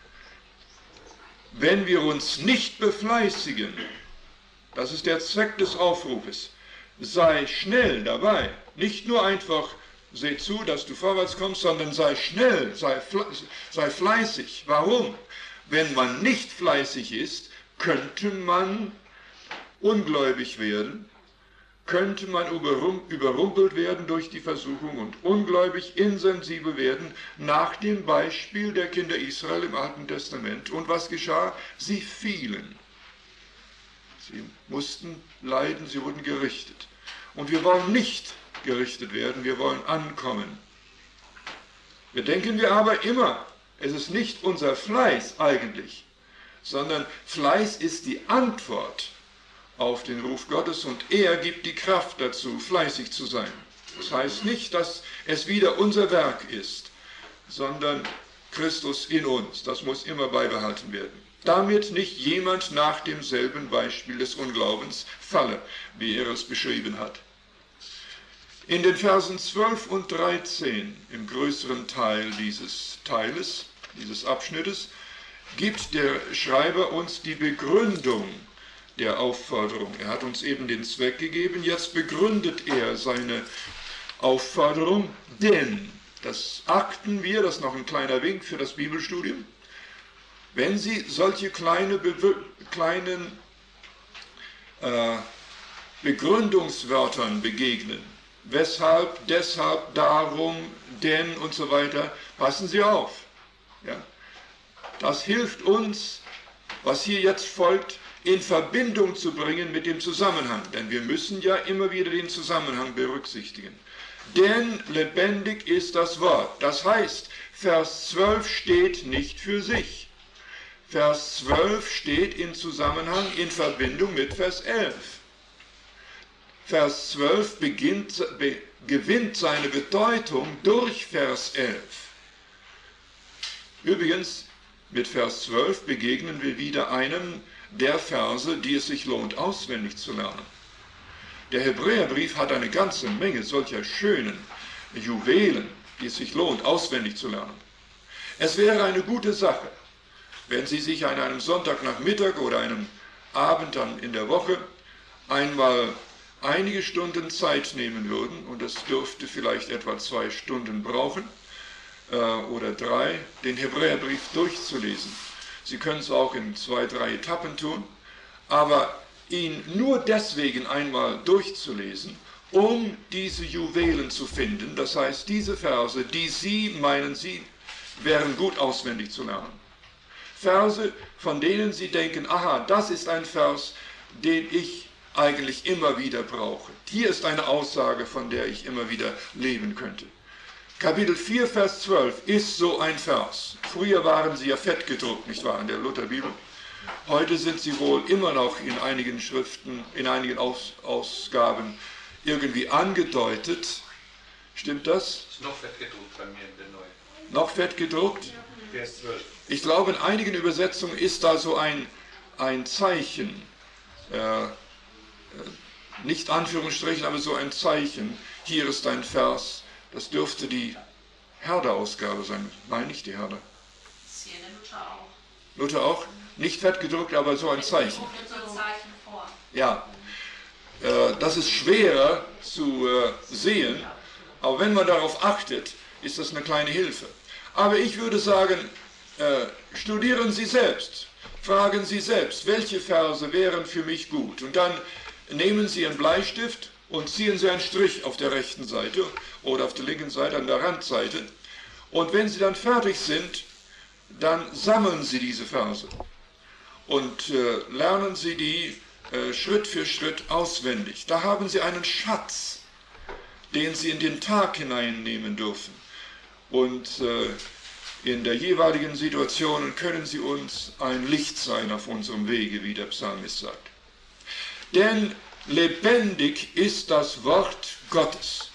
Wenn wir uns nicht befleißigen, das ist der Zweck des Aufrufes, sei schnell dabei, nicht nur einfach, seh zu, dass du vorwärts kommst, sondern sei schnell, sei, sei fleißig. Warum? Wenn man nicht fleißig ist, könnte man ungläubig werden, könnte man überrumpelt werden durch die Versuchung und ungläubig, insensibel werden, nach dem Beispiel der Kinder Israel im Alten Testament. Und was geschah? Sie fielen. Sie mussten leiden, sie wurden gerichtet. Und wir wollen nicht gerichtet werden, wir wollen ankommen. Bedenken wir aber immer, es ist nicht unser Fleiß eigentlich, sondern Fleiß ist die Antwort auf den Ruf Gottes und er gibt die Kraft dazu, fleißig zu sein. Das heißt nicht, dass es wieder unser Werk ist, sondern Christus in uns. Das muss immer beibehalten werden. Damit nicht jemand nach demselben Beispiel des Unglaubens falle, wie er es beschrieben hat. In den Versen zwölf und dreizehn, im größeren Teil dieses Teiles, dieses Abschnittes, gibt der Schreiber uns die Begründung der Aufforderung. Er hat uns eben den Zweck gegeben, jetzt begründet er seine Aufforderung, denn, das achten wir, das ist noch ein kleiner Wink für das Bibelstudium, wenn Sie solche kleine, kleinen äh, Begründungswörtern begegnen, weshalb, deshalb, darum, denn und so weiter, passen Sie auf. Ja? Das hilft uns, was hier jetzt folgt, in Verbindung zu bringen mit dem Zusammenhang. Denn wir müssen ja immer wieder den Zusammenhang berücksichtigen. Denn lebendig ist das Wort. Das heißt, Vers zwölf steht nicht für sich. Vers zwölf steht in Zusammenhang, in Verbindung mit Vers elf. Vers zwölf beginnt, be, gewinnt seine Bedeutung durch Vers elf. Übrigens, mit Vers zwölf begegnen wir wieder einem der Verse, die es sich lohnt, auswendig zu lernen. Der Hebräerbrief hat eine ganze Menge solcher schönen Juwelen, die es sich lohnt, auswendig zu lernen. Es wäre eine gute Sache, wenn Sie sich an einem Sonntagnachmittag oder einem Abend dann in der Woche einmal einige Stunden Zeit nehmen würden, und es dürfte vielleicht etwa zwei Stunden brauchen, äh, oder drei, den Hebräerbrief durchzulesen. Sie können es auch in zwei, drei Etappen tun, aber ihn nur deswegen einmal durchzulesen, um diese Juwelen zu finden, das heißt diese Verse, die Sie meinen, Sie wären gut auswendig zu lernen. Verse, von denen Sie denken, aha, das ist ein Vers, den ich eigentlich immer wieder brauche. Hier ist eine Aussage, von der ich immer wieder leben könnte. Kapitel vier, Vers zwölf ist so ein Vers. Früher waren sie ja fett gedruckt, nicht wahr, in der Lutherbibel. Heute sind sie wohl immer noch in einigen Schriften, in einigen Aus, Ausgaben irgendwie angedeutet. Stimmt das? Ist noch fett gedruckt bei mir in der neuen. Noch fett gedruckt? Vers zwölf. Ich glaube, in einigen Übersetzungen ist da so ein, ein Zeichen, äh, nicht Anführungsstrichen, aber so ein Zeichen. Hier ist ein Vers. Das dürfte die Herder-Ausgabe sein. Nein, nicht die Herder. Das ist hier in der Luther auch. Luther auch? Nicht fett gedruckt, aber so ein Zeichen. Es so ein Zeichen vor. Ja, äh, das ist schwerer zu äh, sehen, aber wenn man darauf achtet, ist das eine kleine Hilfe. Aber ich würde sagen, äh, studieren Sie selbst, fragen Sie selbst, welche Verse wären für mich gut. Und dann nehmen Sie einen Bleistift und ziehen Sie einen Strich auf der rechten Seite oder auf der linken Seite an der Randseite. Und wenn Sie dann fertig sind, dann sammeln Sie diese Verse und äh, lernen Sie die äh, Schritt für Schritt auswendig. Da haben Sie einen Schatz, den Sie in den Tag hineinnehmen dürfen. Und äh, in der jeweiligen Situation können Sie uns ein Licht sein auf unserem Wege, wie der Psalmist sagt. Denn lebendig ist das Wort Gottes.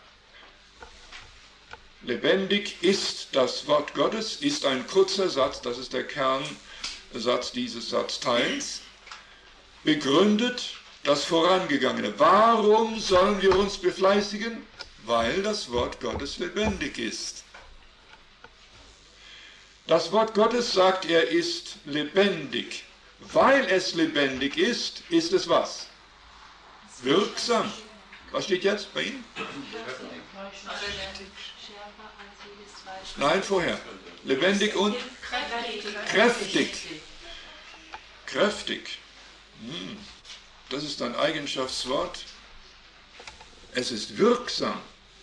Lebendig ist das Wort Gottes, ist ein kurzer Satz, das ist der Kernsatz dieses Satzteils, begründet das Vorangegangene. Warum sollen wir uns befleißigen? Weil das Wort Gottes lebendig ist. Das Wort Gottes, sagt er, ist lebendig. Weil es lebendig ist, ist es was? Wirksam. Was steht jetzt bei Ihnen? Nein, vorher. Lebendig und kräftig. Kräftig. Hm. Das ist ein Eigenschaftswort. Es ist wirksam.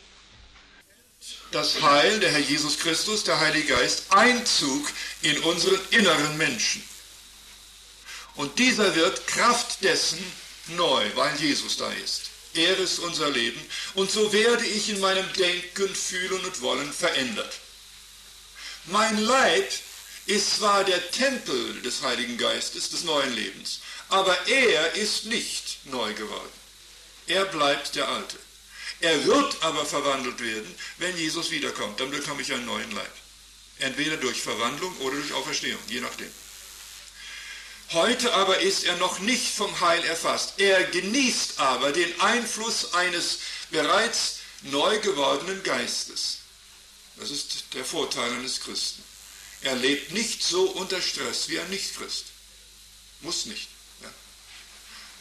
Das Heil, der Herr Jesus Christus, der Heilige Geist, Einzug in unseren inneren Menschen. Und dieser wird Kraft dessen neu, weil Jesus da ist. Er ist unser Leben. Und so werde ich in meinem Denken, Fühlen und Wollen verändert. Mein Leib ist zwar der Tempel des Heiligen Geistes, des neuen Lebens, aber er ist nicht neu geworden. Er bleibt der Alte. Er wird aber verwandelt werden, wenn Jesus wiederkommt. Dann bekomme ich einen neuen Leib. Entweder durch Verwandlung oder durch Auferstehung, je nachdem. Heute aber ist er noch nicht vom Heil erfasst. Er genießt aber den Einfluss eines bereits neu gewordenen Geistes. Das ist der Vorteil eines Christen. Er lebt nicht so unter Stress wie ein Nichtchrist. Muss nicht. Ja.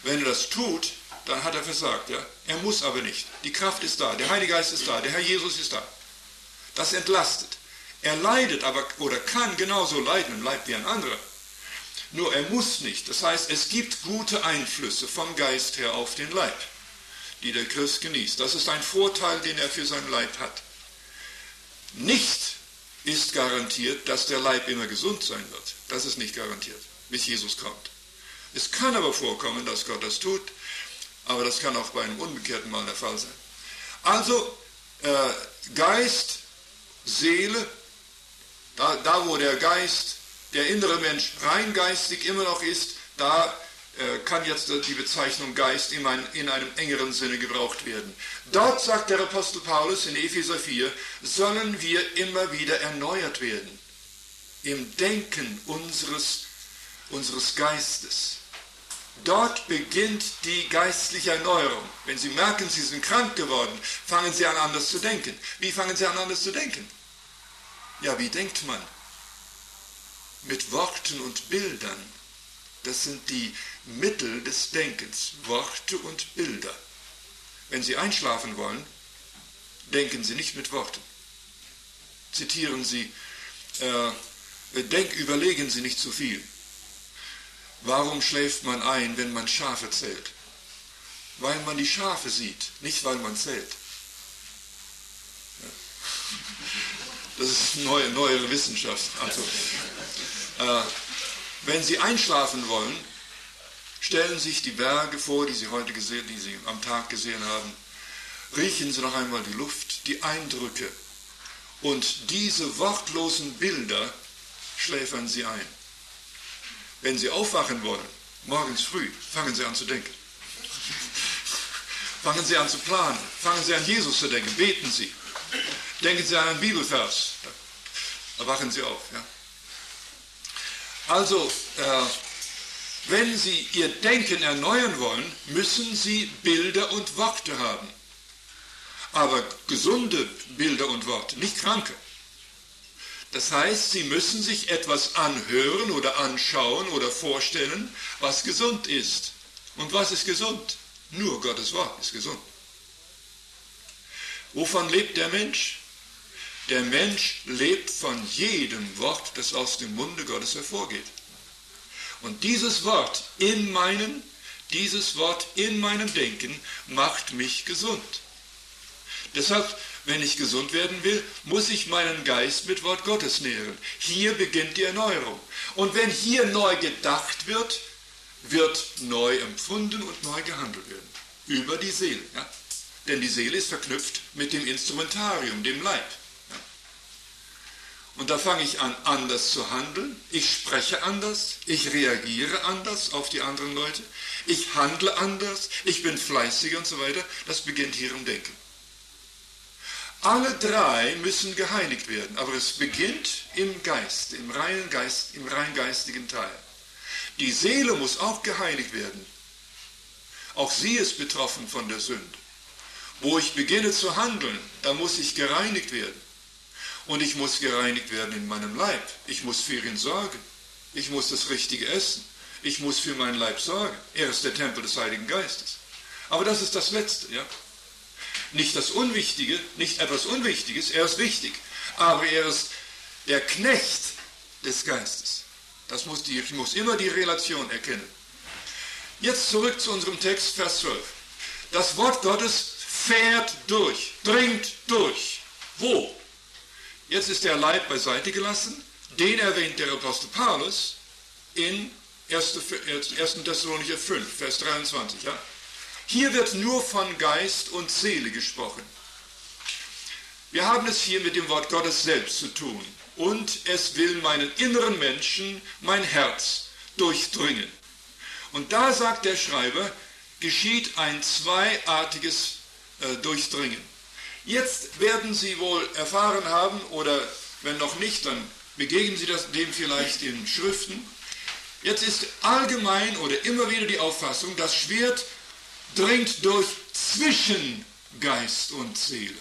Wenn er das tut, dann hat er versagt. Ja? Er muss aber nicht. Die Kraft ist da, der Heilige Geist ist da, der Herr Jesus ist da. Das entlastet. Er leidet aber oder kann genauso leiden im Leib wie ein anderer. Nur er muss nicht. Das heißt, es gibt gute Einflüsse vom Geist her auf den Leib, die der Christ genießt. Das ist ein Vorteil, den er für seinen Leib hat. Nicht ist garantiert, dass der Leib immer gesund sein wird. Das ist nicht garantiert, bis Jesus kommt. Es kann aber vorkommen, dass Gott das tut, aber das kann auch bei einem Unbekehrten mal der Fall sein. Also äh, Geist, Seele, da, da wo der Geist, der innere Mensch rein geistig immer noch ist, da äh, kann jetzt die Bezeichnung Geist in, ein, in einem engeren Sinne gebraucht werden. Dort sagt der Apostel Paulus in Epheser vier, sollen wir immer wieder erneuert werden im Denken unseres, unseres Geistes. Dort beginnt die geistliche Erneuerung. Wenn Sie merken, Sie sind krank geworden, fangen Sie an, anders zu denken. Wie fangen Sie an, anders zu denken? Ja, wie denkt man? Mit Worten und Bildern. Das sind die Mittel des Denkens, Worte und Bilder. Wenn Sie einschlafen wollen, denken Sie nicht mit Worten. Zitieren Sie, äh, denk, überlegen Sie nicht zu viel. Warum schläft man ein, wenn man Schafe zählt? Weil man die Schafe sieht, nicht weil man zählt. Ja. Das ist neue, neuere Wissenschaft. Also, äh, wenn Sie einschlafen wollen, stellen Sie sich die Berge vor, die Sie heute gesehen, die Sie am Tag gesehen haben. Riechen Sie noch einmal die Luft, die Eindrücke. Und diese wortlosen Bilder schläfern Sie ein. Wenn Sie aufwachen wollen, morgens früh, fangen Sie an zu denken. Fangen Sie an zu planen. Fangen Sie an Jesus zu denken. Beten Sie. Denken Sie an einen Bibelvers. Da wachen Sie auf. Ja. Also, äh, wenn Sie Ihr Denken erneuern wollen, müssen Sie Bilder und Worte haben. Aber gesunde Bilder und Worte, nicht kranke. Das heißt, Sie müssen sich etwas anhören oder anschauen oder vorstellen, was gesund ist. Und was ist gesund? Nur Gottes Wort ist gesund. Wovon lebt der Mensch? Der Mensch lebt von jedem Wort, das aus dem Munde Gottes hervorgeht. Und dieses Wort in meinem, dieses Wort in meinem Denken macht mich gesund. Deshalb, wenn ich gesund werden will, muss ich meinen Geist mit Wort Gottes nähren. Hier beginnt die Erneuerung. Und wenn hier neu gedacht wird, wird neu empfunden und neu gehandelt werden. Über die Seele. Ja? Denn die Seele ist verknüpft mit dem Instrumentarium, dem Leib. Ja? Und da fange ich an, anders zu handeln. Ich spreche anders. Ich reagiere anders auf die anderen Leute. Ich handle anders. Ich bin fleißiger und so weiter. Das beginnt hier im Denken. Alle drei müssen geheiligt werden, aber es beginnt im Geist, im reinen Geist, im rein geistigen Teil. Die Seele muss auch geheiligt werden. Auch sie ist betroffen von der Sünde. Wo ich beginne zu handeln, da muss ich gereinigt werden. Und ich muss gereinigt werden in meinem Leib. Ich muss für ihn sorgen. Ich muss das Richtige essen. Ich muss für meinen Leib sorgen. Er ist der Tempel des Heiligen Geistes. Aber das ist das Letzte, ja. Nicht das Unwichtige, nicht etwas Unwichtiges, er ist wichtig, aber er ist der Knecht des Geistes. Das muss die, ich muss immer die Relation erkennen. Jetzt zurück zu unserem Text, Vers zwölf. Das Wort Gottes fährt durch, dringt durch. Wo? Jetzt ist der Leib beiseite gelassen, den erwähnt der Apostel Paulus in erster Thessalonicher fünf, Vers dreiundzwanzig. Ja? Hier wird nur von Geist und Seele gesprochen. Wir haben es hier mit dem Wort Gottes selbst zu tun. Und es will meinen inneren Menschen, mein Herz, durchdringen. Und da sagt der Schreiber, geschieht ein zweiartiges äh, Durchdringen. Jetzt werden Sie wohl erfahren haben, oder wenn noch nicht, dann begegnen Sie das, dem vielleicht in Schriften. Jetzt ist allgemein oder immer wieder die Auffassung, das Schwert dringt durch zwischen Geist und Seele.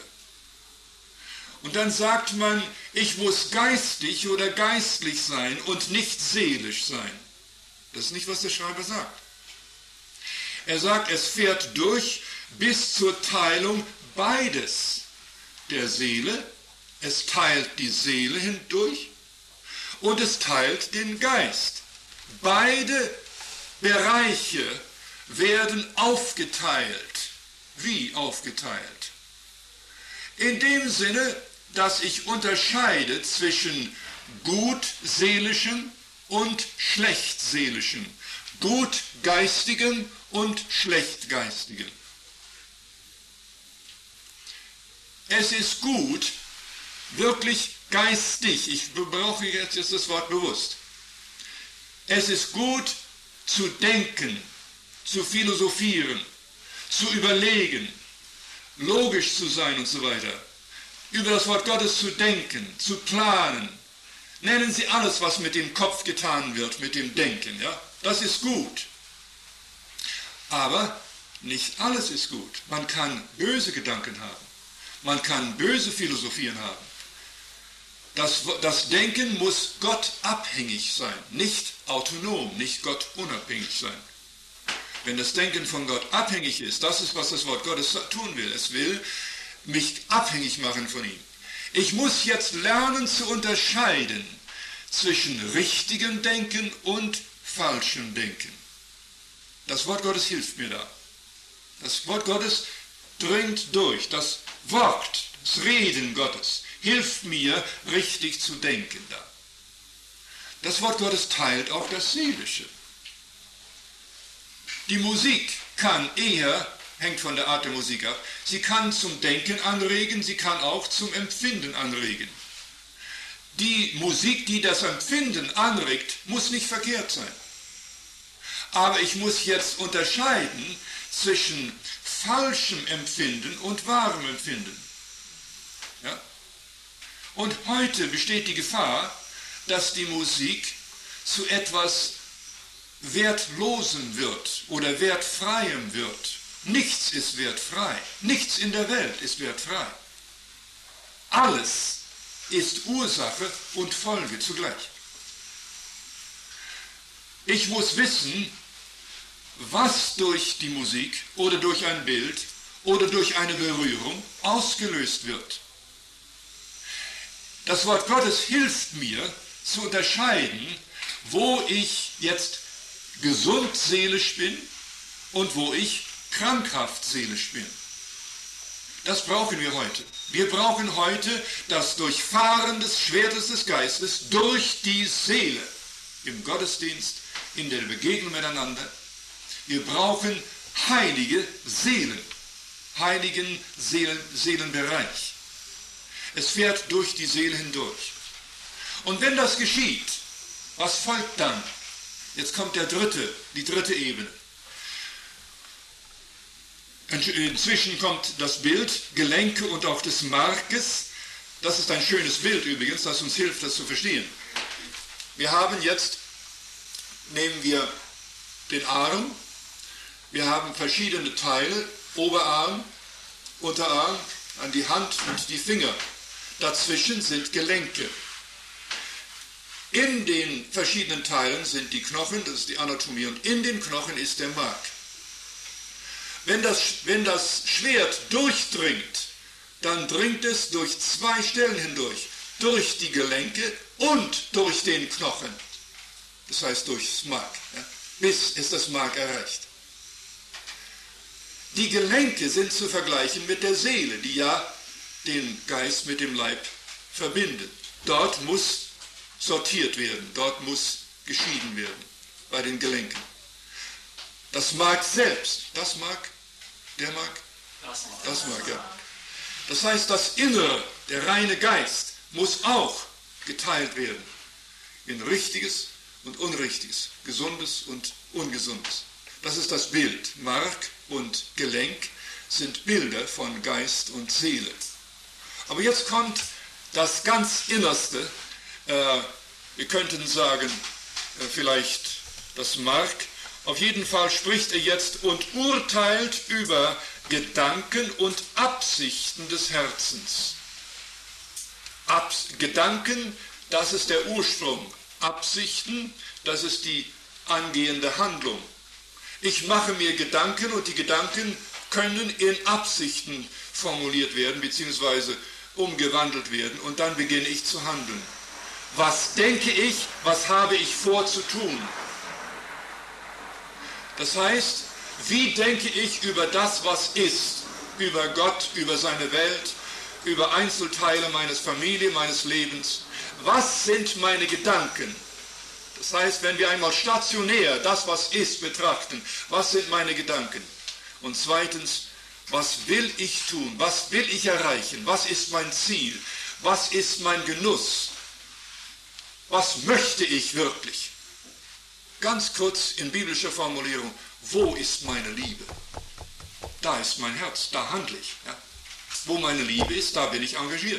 Und dann sagt man, ich muss geistig oder geistlich sein und nicht seelisch sein. Das ist nicht, was der Schreiber sagt. Er sagt, es fährt durch bis zur Teilung beides der Seele. Es teilt die Seele hindurch und es teilt den Geist. Beide Bereiche werden aufgeteilt. Wie aufgeteilt? In dem Sinne, dass ich unterscheide zwischen gutseelischem und schlechtseelischem, gutgeistigem und schlechtgeistigem. Es ist gut, wirklich geistig, ich brauche jetzt das Wort bewusst, es ist gut zu denken, zu philosophieren, zu überlegen, logisch zu sein und so weiter, über das Wort Gottes zu denken, zu planen. Nennen Sie alles, was mit dem Kopf getan wird, mit dem Denken. Ja? Das ist gut. Aber nicht alles ist gut. Man kann böse Gedanken haben. Man kann böse Philosophien haben. Das, das Denken muss Gott abhängig sein, nicht autonom, nicht Gott unabhängig sein. Wenn das Denken von Gott abhängig ist, das ist, was das Wort Gottes tun will. Es will mich abhängig machen von ihm. Ich muss jetzt lernen zu unterscheiden zwischen richtigem Denken und falschem Denken. Das Wort Gottes hilft mir da. Das Wort Gottes dringt durch. Das Wort, das Reden Gottes hilft mir, richtig zu denken da. Das Wort Gottes teilt auch das Seelische. Die Musik kann eher, hängt von der Art der Musik ab, sie kann zum Denken anregen, sie kann auch zum Empfinden anregen. Die Musik, die das Empfinden anregt, muss nicht verkehrt sein. Aber ich muss jetzt unterscheiden zwischen falschem Empfinden und wahrem Empfinden. Ja? Und heute besteht die Gefahr, dass die Musik zu etwas Wertlosem wird oder Wertfreiem wird. Nichts ist wertfrei. Nichts in der Welt ist wertfrei. Alles ist Ursache und Folge zugleich. Ich muss wissen, was durch die Musik oder durch ein Bild oder durch eine Berührung ausgelöst wird. Das Wort Gottes hilft mir zu unterscheiden, wo ich jetzt gesund seelisch bin und wo ich krankhaft seelisch bin. Das brauchen wir heute. Wir brauchen heute das Durchfahren des Schwertes des Geistes durch die Seele im Gottesdienst, in der Begegnung miteinander. Wir brauchen heilige Seelen, heiligen Seelen, Seelenbereich. Es fährt durch die Seele hindurch. Und wenn das geschieht, was folgt dann? Jetzt kommt der dritte, die dritte Ebene. Inzwischen kommt das Bild, Gelenke und auch des Markes. Das ist ein schönes Bild übrigens, das uns hilft, das zu verstehen. Wir haben jetzt, nehmen wir den Arm, wir haben verschiedene Teile, Oberarm, Unterarm, an die Hand und die Finger. Dazwischen sind Gelenke. In den verschiedenen Teilen sind die Knochen, das ist die Anatomie, und in den Knochen ist der Mark. Wenn das, wenn das Schwert durchdringt, dann dringt es durch zwei Stellen hindurch, durch die Gelenke und durch den Knochen. Das heißt durchs Mark, ja, bis es das Mark erreicht. Die Gelenke sind zu vergleichen mit der Seele, die ja den Geist mit dem Leib verbindet. Dort muss sortiert werden, dort muss geschieden werden, bei den Gelenken. Das Mark selbst, das Mark, der Mark, Das mag. das Mark, ja. Das heißt, das Innere, der reine Geist, muss auch geteilt werden in Richtiges und Unrichtiges, Gesundes und Ungesundes. Das ist das Bild. Mark und Gelenk sind Bilder von Geist und Seele. Aber jetzt kommt das ganz Innerste, äh, wir könnten sagen, äh, vielleicht das Mark. Auf jeden Fall spricht er jetzt und urteilt über Gedanken und Absichten des Herzens. Abs- Gedanken, das ist der Ursprung. Absichten, das ist die angehende Handlung. Ich mache mir Gedanken und die Gedanken können in Absichten formuliert werden bzw. umgewandelt werden und dann beginne ich zu handeln. Was denke ich, was habe ich vor zu tun? Das heißt, wie denke ich über das, was ist, über Gott, über seine Welt, über Einzelteile meines Familie, meines Lebens? Was sind meine Gedanken? Das heißt, wenn wir einmal stationär das, was ist, betrachten, was sind meine Gedanken? Und zweitens, was will ich tun? Was will ich erreichen? Was ist mein Ziel? Was ist mein Genuss? Was möchte ich wirklich? Ganz kurz in biblischer Formulierung, wo ist meine Liebe? Da ist mein Herz, da handle ich. Ja? Wo meine Liebe ist, da bin ich engagiert.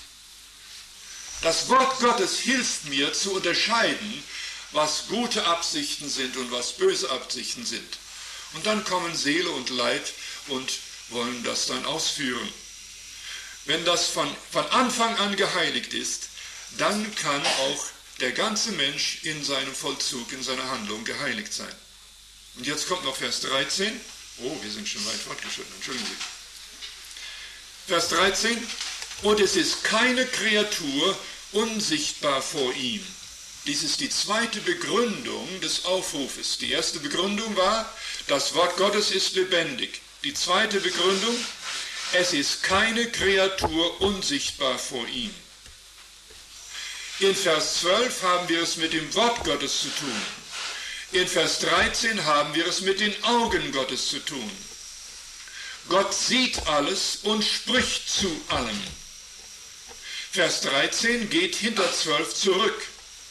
Das Wort Gottes hilft mir zu unterscheiden, was gute Absichten sind und was böse Absichten sind. Und dann kommen Seele und Leib und wollen das dann ausführen. Wenn das von, von Anfang an geheiligt ist, dann kann auch der ganze Mensch in seinem Vollzug, in seiner Handlung geheiligt sein. Und jetzt kommt noch Vers dreizehn. Oh, wir sind schon weit fortgeschritten, entschuldigen Sie. Vers dreizehn. Und es ist keine Kreatur unsichtbar vor ihm. Dies ist die zweite Begründung des Aufrufes. Die erste Begründung war, das Wort Gottes ist lebendig. Die zweite Begründung, es ist keine Kreatur unsichtbar vor ihm. In Vers zwölf haben wir es mit dem Wort Gottes zu tun. In Vers dreizehn haben wir es mit den Augen Gottes zu tun. Gott sieht alles und spricht zu allem. Vers dreizehn geht hinter zwölf zurück.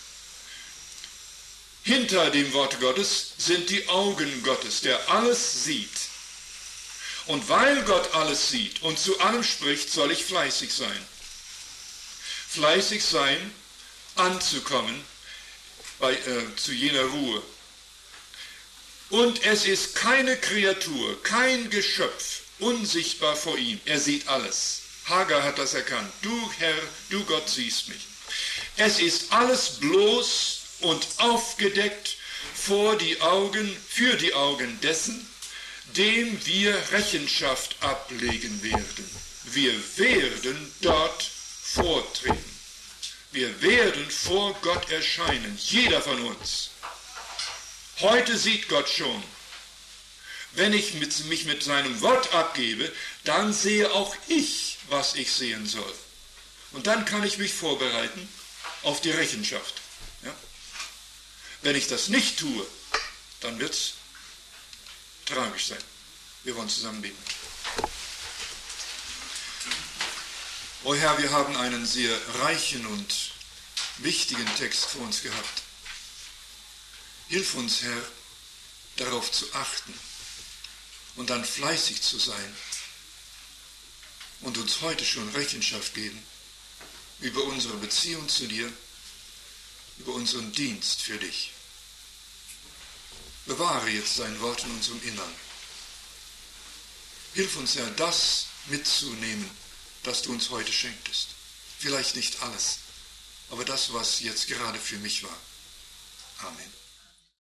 Hinter dem Wort Gottes sind die Augen Gottes, der alles sieht. Und weil Gott alles sieht und zu allem spricht, soll ich fleißig sein. Fleißig sein, anzukommen bei, äh, zu jener Ruhe. Und es ist keine Kreatur, kein Geschöpf unsichtbar vor ihm. Er sieht alles. Hagar hat das erkannt. Du Herr, du Gott siehst mich. Es ist alles bloß und aufgedeckt vor die Augen, für die Augen dessen, dem wir Rechenschaft ablegen werden. Wir werden dort vortreten. Wir werden vor Gott erscheinen, jeder von uns. Heute sieht Gott schon. Wenn ich mit, mich mit seinem Wort abgebe, dann sehe auch ich, was ich sehen soll. Und dann kann ich mich vorbereiten auf die Rechenschaft. Ja? Wenn ich das nicht tue, dann wird es tragisch sein. Wir wollen zusammen beten. O Herr, wir haben einen sehr reichen und wichtigen Text vor uns gehabt. Hilf uns, Herr, darauf zu achten und dann fleißig zu sein und uns heute schon Rechenschaft geben über unsere Beziehung zu dir, über unseren Dienst für dich. Bewahre jetzt dein Wort in unserem Innern. Hilf uns, Herr, das mitzunehmen, das du uns heute schenktest. Vielleicht nicht alles, aber das, was jetzt gerade für mich war. Amen.